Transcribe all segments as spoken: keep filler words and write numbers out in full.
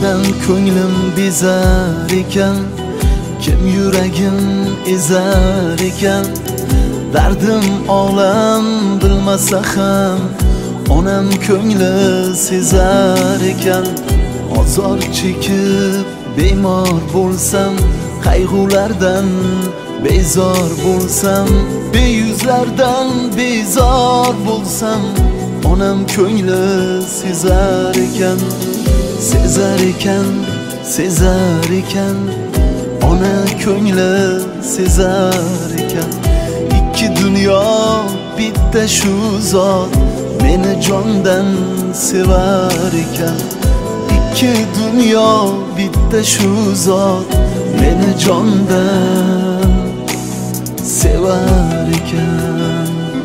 sendan ko'nglim bezar ekan, kim yuragim ezar ekan. Dardim olam bilmasa ham onam ko'ngli sezar ekan. Ozor chekib bemor bo'lsam, qayg'ulardan bezor bo'lsam, beyuzlardan bezor bo'lsam, onam ko'ngli sezar ekan. Sezar ekan, sezar ekan, ona ko'ngli sezar ekan. Ikki dunyo bitta shu zot meni jondan sevar ekan. Ikki dunyo bitta shu zot meni jondan sevar ekan.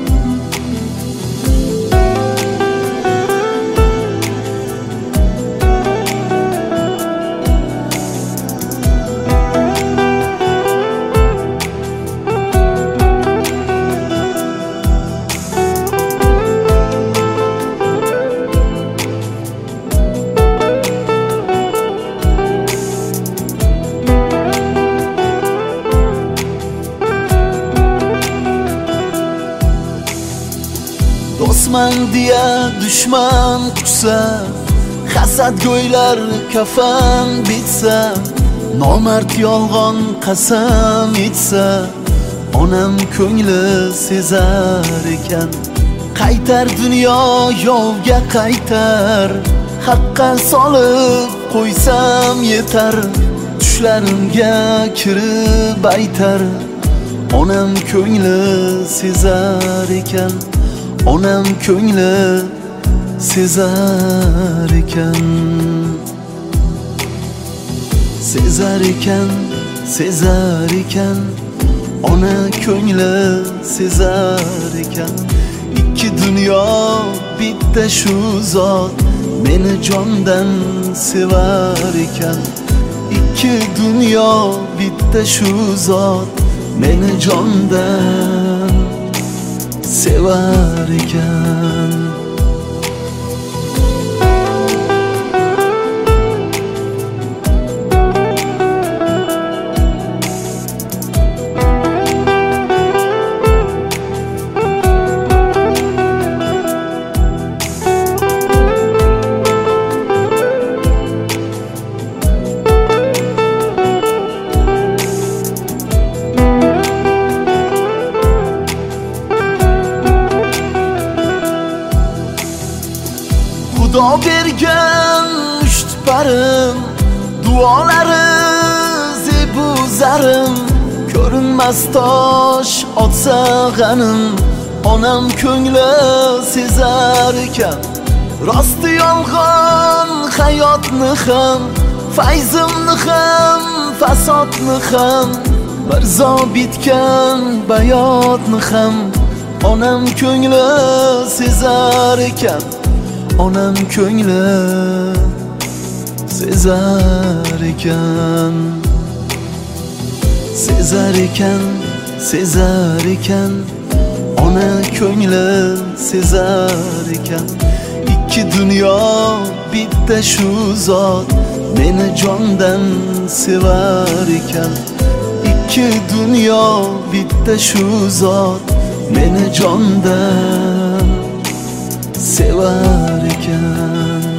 Do'stman diye düşman kuşsa, hasad go'ylar kafan bitsa, nomard yolg'on qasam etsa, onam ko'ngli sezar ekan. Qaytar dunyo yovga qaytar, haqqa solib qo'ysam yetar. Tushlarimga kirib aytar, onam ko'ngli sezar ekan. Onam ko'ngli sezar ekan. Sezar ekan, sezar ekan, ona ko'ngli sezar ekan. Ikki dunyo bitta shu zot meni jondan sevar ekan. Ikki dunyo bitta shu zot meni jondan sevar ekan. Xudo bergan musht parim, duolari zebu zarim. Ko'rinmas tosh otsa g'anim, onam ko'ngli sezar ekan. Rosti yolg'on hayotni ham, fayzimni ham, fasodni ham, mirzo bitgan bayotni ham, onam ko'ngli sezar ekan. Onam ko'ngli sezar ekan. Sezar ekan, sezar ekan, ona ko'ngli sezar ekan. Ikki dunyo bitta shu zot meni jondan sevar ekan. Ikki dunyo bitta shu zot meni jondan sevar ekan.